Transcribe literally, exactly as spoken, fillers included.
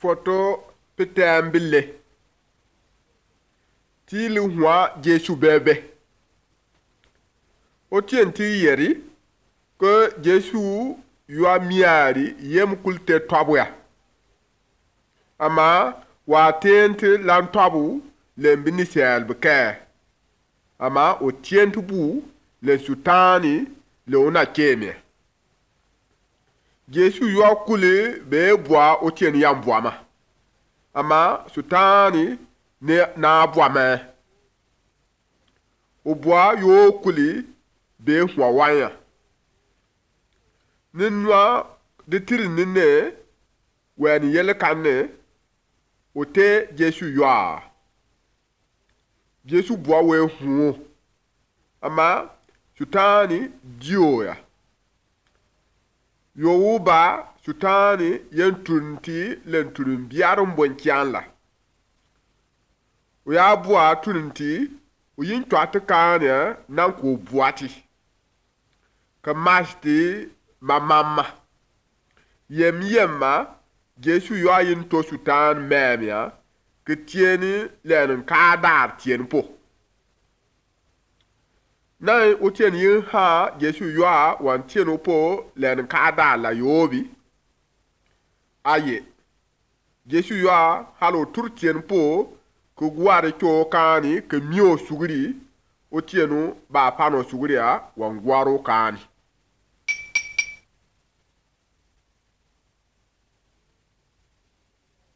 Photo petambile tili hwa Jesu bebe o tienti yeri que Jesu yua miari yem kulte twabuya ama wa tente lan twabu le binisel beke ama o tientu bu le sultani le ona kemie Jesu yua kule be boa o tien yam boama ama sultani ne na boama o boa yo kule be hwa wanya ninwa de tiri nene wen yele kanne ote Jesu yua Jesu boa we hu ama sultani dioya yo ba sultani yentunti lenturun biarum bonkianla o ya boa tunti o yin twat kanya nan ko boati ka masti mamama yem yemma Jesu yo ayin to sultan memia ke tieni len ka dar tien po na o tien yin ha Jesu yo a wan tien po len ka dar la yobi aye Jesu yo a halo tur tien po ko guare cho kani ke mio sugri o tienu ba pano sugri a wan guaro kani